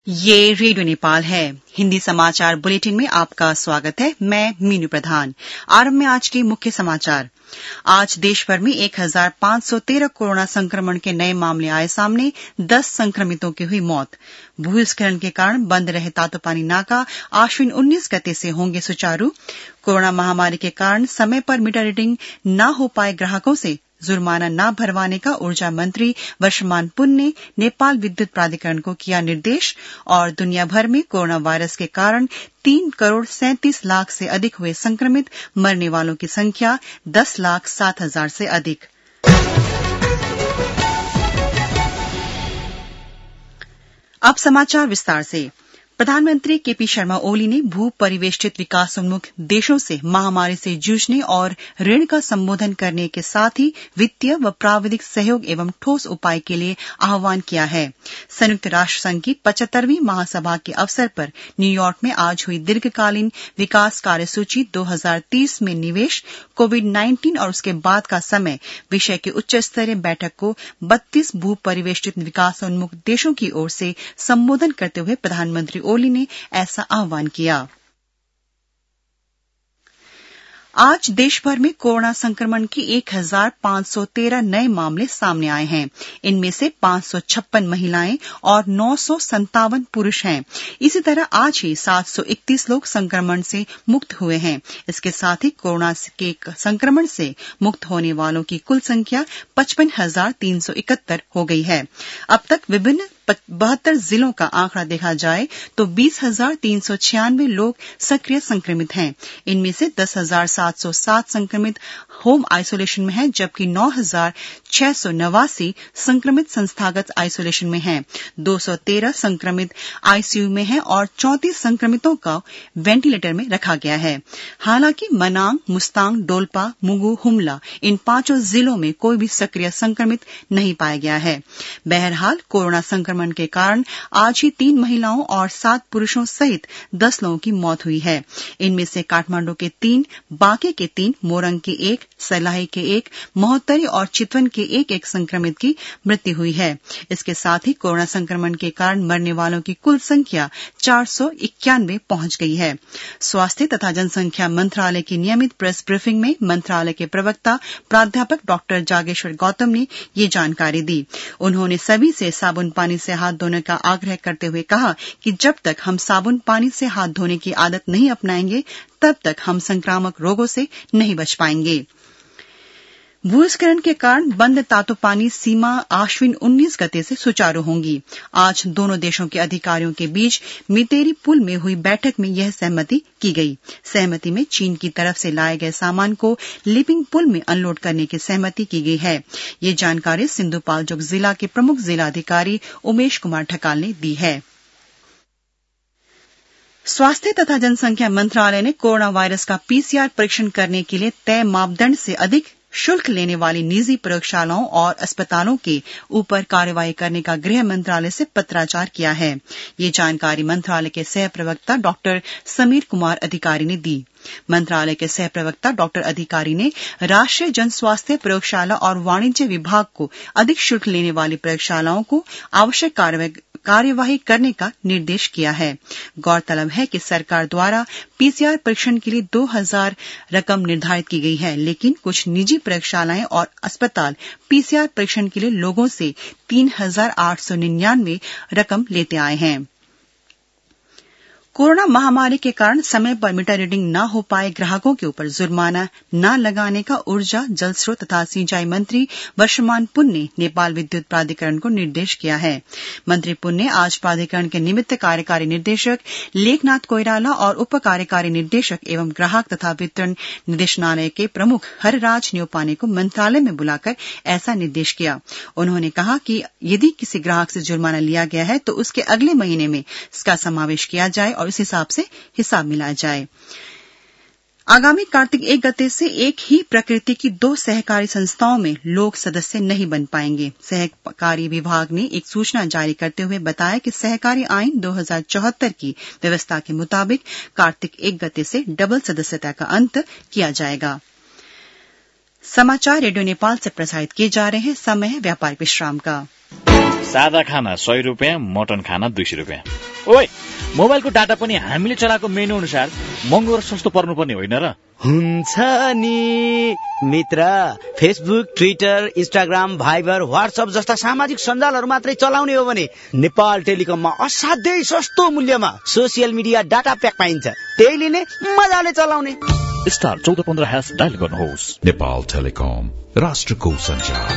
ये रेडियो नेपाल है। हिंदी समाचार बुलेटिन में आपका स्वागत है। मैं मीनू प्रधान। आरंभ में आज के मुख्य समाचार। आज देश भर में 1513 कोरोना संक्रमण के नए मामले आए सामने। 10 संक्रमितों की हुई मौत। भूस्खलन के कारण बंद रहे तातोपानी नाका आश्विन 19 गते से होंगे सुचारू। कोरोना महामारी के कारण समय पर मीटर रीडिंग न हो पाए ग्राहकों से जुर्माना न भरवाने का ऊर्जा मंत्री वर्षमान पुन ने नेपाल विद्युत प्राधिकरण को किया निर्देश। और दुनिया भर में कोरोना वायरस के कारण 3,37,00,000 से अधिक हुए संक्रमित। मरने वालों की संख्या 10,07,000 से अधिक। अब समाचार विस्तार से। प्रधानमंत्री केपी शर्मा ओली ने भू परिवेष्टित विकासोन्मुख देशों से महामारी से जूझने और ऋण का संबोधन करने के साथ ही वित्तीय व प्राविधिक सहयोग एवं ठोस उपाय के लिए आह्वान किया है। संयुक्त राष्ट्र संघ की 75वीं महासभा के अवसर पर न्यूयॉर्क में आज हुई दीर्घकालीन विकास कार्यसूची 2030 में निवेश, कोविड-19 और उसके बाद का समय विषय की उच्च स्तरीय बैठक को 32 भू परिवेष्टित विकासोन्मुख देशों की ओर से संबोधन करते हुए प्रधानमंत्री ओली ने ऐसा आह्वान किया। आज देश भर में कोरोना संक्रमण के 1513 नए मामले सामने आए हैं। इनमें से 556 महिलाएं और 957 पुरुष हैं। इसी तरह आज ही 731 लोग संक्रमण से मुक्त हुए हैं। इसके साथ ही कोरोना के संक्रमण से मुक्त होने वालों की कुल संख्या 55,371 हो गई है। अब तक विभिन्न 72 जिलों का आंकड़ा देखा जाए तो 20,396 लोग सक्रिय संक्रमित हैं। इनमें से 10,707 संक्रमित होम आइसोलेशन में हैं, जबकि 9,689 संक्रमित संस्थागत आइसोलेशन में हैं। 213 संक्रमित आईसीयू में हैं और 34 संक्रमितों को वेंटिलेटर में रखा गया है। हालांकि मनांग, मुस्तांग, डोल्पा, मुगु, हुमला इन 5 जिलों में कोई भी सक्रिय संक्रमित नहीं पाया गया है। बहरहाल कोरोना संक्रमण के कारण आज ही 3 महिलाओं और 7 पुरुषों सहित 10 लोगों की मौत हुई है। इनमें से काठमांडू के 3, बांके के 3, मोरंग के 1, सलाही के 1, महोत्तरी और चितवन के 1 संक्रमित की मृत्यु हुई है। इसके साथ ही कोरोना संक्रमण के कारण मरने वालों की कुल संख्या 491 पहुंच गई है। स्वास्थ्य तथा जनसंख्या मंत्रालय की नियमित प्रेस ब्रीफिंग में मंत्रालय के प्रवक्ता प्राध्यापक डॉक्टर जागेश्वर गौतम ने ये जानकारी दी। उन्होंने सभी से साबुन पानी से हाथ धोने का आग्रह करते हुए कहा कि जब तक हम साबुन पानी से हाथ धोने की आदत नहीं अपनाएंगे, तब तक हम संक्रामक रोगों से नहीं बच पाएंगे। भूस्खलन के कारण बंद तातोपानी सीमा आश्विन 19 गते से सुचारू होंगी। आज दोनों देशों के अधिकारियों के बीच मितेरी पुल में हुई बैठक में यह सहमति की गई। सहमति में चीन की तरफ से लाए गए सामान को लिपिंग पुल में अनलोड करने की सहमति की गई है। ये जानकारी सिंधुपाल्चोक जिला के प्रमुख जिलाधिकारी उमेश कुमार ठकाल ने दी है। स्वास्थ्य तथा जनसंख्या मंत्रालय ने कोरोना वायरस का पीसीआर परीक्षण करने के लिए तय मापदंड से अधिक शुल्क लेने वाली निजी प्रयोगशालाओं और अस्पतालों के ऊपर कार्रवाई करने का गृह मंत्रालय से पत्राचार किया है। ये जानकारी मंत्रालय के सह प्रवक्ता डॉक्टर समीर कुमार अधिकारी ने दी। मंत्रालय के सह प्रवक्ता डॉक्टर अधिकारी ने राष्ट्रीय जन स्वास्थ्य प्रयोगशाला और वाणिज्य विभाग को अधिक शुल्क लेने वाली प्रयोगशालाओं को आवश्यक कार्यवाही करने का निर्देश किया है। गौरतलब है कि सरकार द्वारा पीसीआर परीक्षण के लिए 2,000 रकम निर्धारित की गई है, लेकिन कुछ निजी प्रयोगशालाएं और अस्पताल पीसीआर परीक्षण के लिए लोगों से 3,899 रकम लेते आए हैं। कोरोना महामारी के कारण समय पर मीटर रीडिंग न हो पाए ग्राहकों के ऊपर जुर्माना न लगाने का ऊर्जा, जल स्रोत तथा सिंचाई मंत्री वर्षमान पुन ने नेपाल विद्युत प्राधिकरण को निर्देश किया है। मंत्री पुन ने आज प्राधिकरण के निमित्त कार्यकारी निदेशक लेखनाथ कोइराला और उप कार्यकारी निदेशक एवं ग्राहक तथा वितरण निदेशालय के प्रमुख हरराज न्योपाने को मंत्रालय में बुलाकर ऐसा निर्देश किया। उन्होंने कहा कि यदि किसी ग्राहक से जुर्माना लिया गया है तो उसके अगले महीने में इसका समावेश किया जाए और इस हिसाब से हिसाब मिलाया जाए। आगामी कार्तिक 1 गते से एक ही प्रकृति की 2 सहकारी संस्थाओं में लोग सदस्य नहीं बन पाएंगे। सहकारी विभाग ने एक सूचना जारी करते हुए बताया कि सहकारी आईन 2074 की व्यवस्था के मुताबिक कार्तिक 1 गते से डबल सदस्यता का अंत किया जाएगा। समाचार रेडियो नेपाल से प्रसारित किए जा रहे हैं। समय है व्यापारिक विश्राम का। सादा खाना 100 रुपियाँ, मटन खाना 200 रुपियाँ। ओए, मोबाइलको डाटा पनि हामीले चलाएको मेनु अनुसार महँगो र सस्तो पर्नुपर्ने होइन र? हुन्छ नि मित्र, Facebook, Twitter, Instagram, Viber, WhatsApp जस्ता सामाजिक सञ्जालहरू मात्रै चलाउने हो भने नेपाल टेलिकममा असाध्यै सस्तो मूल्यमा सोसियल मिडिया डाटा प्याक पाइन्छ। त्यही लिने, मजाले चलाउने। स्टार 1415# डायल गर्नुहोस्। नेपाल टेलिकम, राष्ट्रको सञ्चार।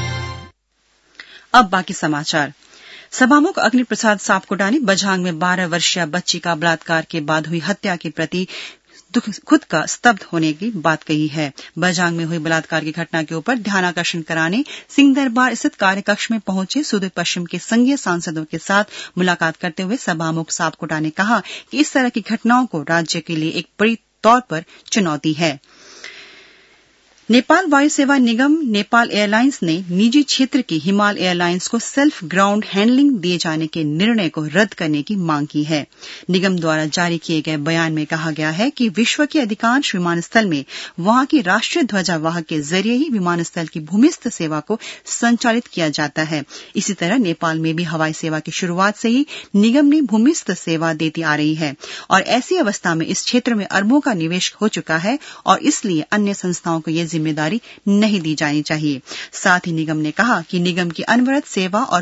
अब बाकी समाचार। सभामुख अग्नि प्रसाद सापकोटा ने बझांग में 12 वर्षीय बच्ची का बलात्कार के बाद हुई हत्या के प्रति खुद का स्तब्ध होने की बात कही है। बझांग में हुई बलात्कार की घटना के ऊपर ध्यानाकर्षण कराने सिंहदरबार स्थित कार्यकक्ष में पहुंचे सुदूर पश्चिम के संघीय सांसदों के साथ मुलाकात करते हुए सभामुख सापकोटा ने कहा कि इस तरह की घटनाओं को राज्य के लिए एक बड़ी तौर पर चुनौती है। नेपाल वायु सेवा निगम नेपाल एयरलाइंस ने निजी क्षेत्र की हिमाल एयरलाइंस को सेल्फ ग्राउंड हैंडलिंग दिए जाने के निर्णय को रद्द करने की मांग की है। निगम द्वारा जारी किए गए बयान में कहा गया है कि विश्व के अधिकांश विमानस्थल में वहां की राष्ट्रीय ध्वजावाहक के जरिए ही विमानस्थल की भूमिस्थ सेवा को संचालित किया जाता है। इसी तरह नेपाल में भी हवाई सेवा की शुरुआत से ही निगम ने भूमिस्थ सेवा देती आ रही है और ऐसी अवस्था में इस क्षेत्र में अरबों का निवेश हो चुका है और इसलिए अन्य संस्थाओं को यह जिम्मेदारी नहीं दी जानी चाहिए। साथ ही निगम ने कहा कि निगम की अनवरत सेवा और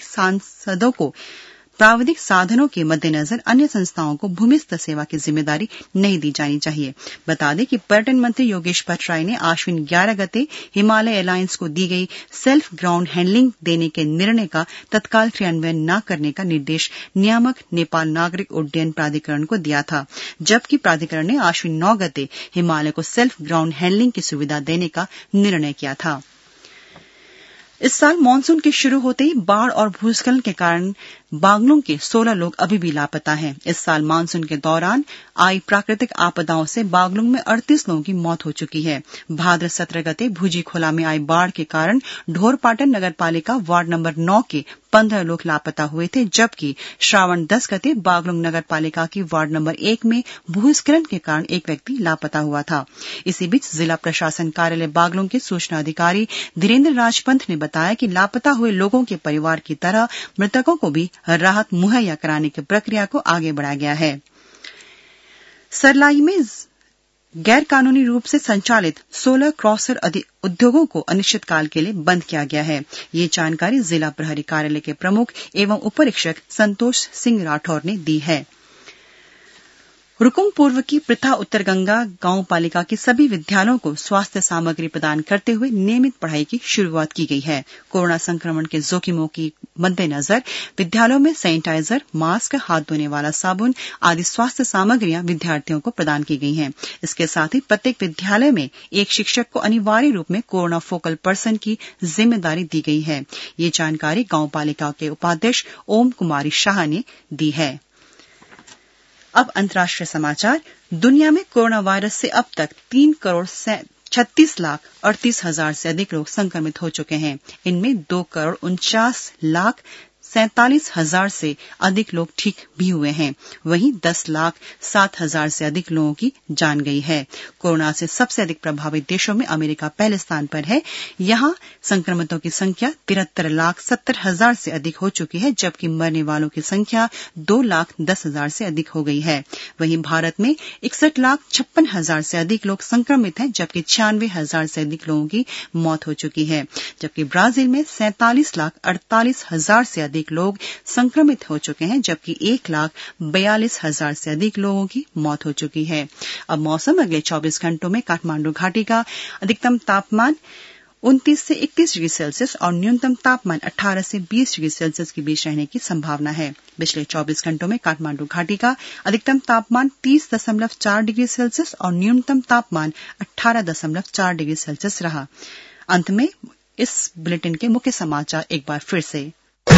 प्राविधिक साधनों के मद्देनजर अन्य संस्थाओं को भूमिस्थ सेवा की जिम्मेदारी नहीं दी जानी चाहिए। बता दें कि पर्यटन मंत्री योगेश भट्टराय ने आश्विन 11 गते हिमालय एयरलाइंस को दी गई सेल्फ ग्राउंड हैंडलिंग देने के निर्णय का तत्काल क्रियान्वयन न करने का निर्देश नियामक नेपाल नागरिक उड्डयन प्राधिकरण को दिया था, जबकि प्राधिकरण ने आश्विन 9 गते हिमालय को सेल्फ ग्राउंड हैंडलिंग की सुविधा देने का निर्णय किया था। इस साल मानसून के शुरू होते ही बाढ़ और भूस्खलन के कारण बागलुंग के 16 लोग अभी भी लापता हैं। इस साल मानसून के दौरान आई प्राकृतिक आपदाओं से बागलुंग में 38 लोगों की मौत हो चुकी है। भाद्र 17 गते भुजी खोला में आई बाढ़ के कारण ढोरपाटन नगरपालिका वार्ड नंबर 9 के 15 लोग लापता हुए थे, जबकि श्रावण 10 गते बागलुंग नगरपालिका की वार्ड नंबर 1 में भूस्खलन के कारण एक व्यक्ति लापता हुआ था। इसी बीच जिला प्रशासन कार्यालय बागलुंग के सूचना अधिकारी धीरेन्द्र राजपंत ने बताया कि लापता हुए लोगों के परिवार की तरह मृतकों को भी राहत मुहैया कराने की प्रक्रिया को आगे बढ़ाया गया है। सरलाई में गैर कानूनी रूप से संचालित 16 क्रॉसर उद्योगों को अनिश्चितकाल के लिए बंद किया गया है। ये जानकारी जिला प्रहरी कार्यालय के प्रमुख एवं उपरीक्षक संतोष सिंह राठौर ने दी है। रुकुम पूर्व की पृथा उत्तर गंगा गांव पालिका के सभी विद्यालयों को स्वास्थ्य सामग्री प्रदान करते हुए नियमित पढ़ाई की शुरुआत की गई है। कोरोना संक्रमण के जोखिमों के मद्देनजर विद्यालयों में सैनिटाइजर, मास्क, हाथ धोने वाला साबुन आदि स्वास्थ्य सामग्रियां विद्यार्थियों को प्रदान की गई हैं। इसके साथ ही प्रत्येक विद्यालय में एक शिक्षक को अनिवार्य रूप में कोरोना फोकल पर्सन की जिम्मेदारी दी गई है। ये जानकारी गांव पालिका के उपाध्यक्ष ओम कुमारी शाह ने दी है। अब अंतर्राष्ट्रीय समाचार। दुनिया में कोरोना वायरस से अब तक 3,36,38,000 से अधिक लोग संक्रमित हो चुके हैं। इनमें 2,49,47,000 से अधिक लोग ठीक भी हुए हैं। वहीं 10,07,000 से अधिक लोगों की जान गई है। कोरोना से सबसे अधिक प्रभावित देशों में अमेरिका पहले स्थान पर है। यहां संक्रमितों की संख्या 73,70,000 से अधिक हो चुकी है, जबकि मरने वालों की संख्या 2,10,000 से अधिक हो गई है। वहीं भारत में 61,56,000 से अधिक लोग संक्रमित हैं, जबकि 96,000 से अधिक लोगों की मौत हो चुकी है। जबकि ब्राजील में 47,48,000 से अधिक लोग संक्रमित हो चुके हैं, जबकि 1,42,000 से अधिक लोगों की मौत हो चुकी है। अब मौसम। अगले 24 घंटों में काठमांडू घाटी का अधिकतम तापमान 29 से 31 डिग्री सेल्सियस और न्यूनतम तापमान 18 से 20 डिग्री सेल्सियस के बीच रहने की संभावना है। पिछले 24 घंटों में काठमांडू घाटी का अधिकतम तापमान 30.4 डिग्री सेल्सियस और न्यूनतम तापमान 18.4 डिग्री सेल्सियस रहा। अंत में इस बुलेटिन के मुख्य समाचार एक बार फिर से।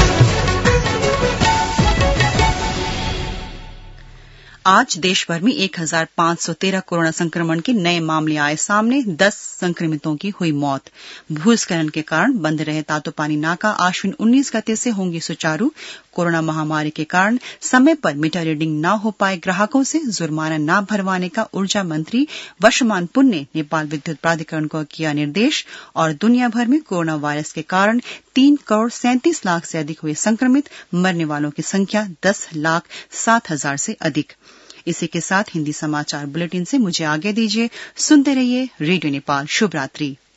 आज देश भर में 1,513 कोरोना संक्रमण के नए मामले आए सामने। 10 संक्रमितों की हुई मौत। भूस्खलन के कारण बंद रहे तातोपानी नाका आश्विन 19 गते से होंगी सुचारू। कोरोना महामारी के कारण समय पर मीटर रीडिंग न हो पाए ग्राहकों से जुर्माना न भरवाने का ऊर्जा मंत्री वर्षमान पुन ने नेपाल विद्युत प्राधिकरण को किया निर्देश। और दुनिया भर में कोरोना वायरस के कारण 3,37,00,000 से अधिक हुए संक्रमित, मरने वालों की संख्या 10,07,000 से अधिक। इसी के साथ हिंदी समाचार बुलेटिन से मुझे आगे दीजिए। सुनते रहिए रेडियो नेपाल। शुभ रात्रि।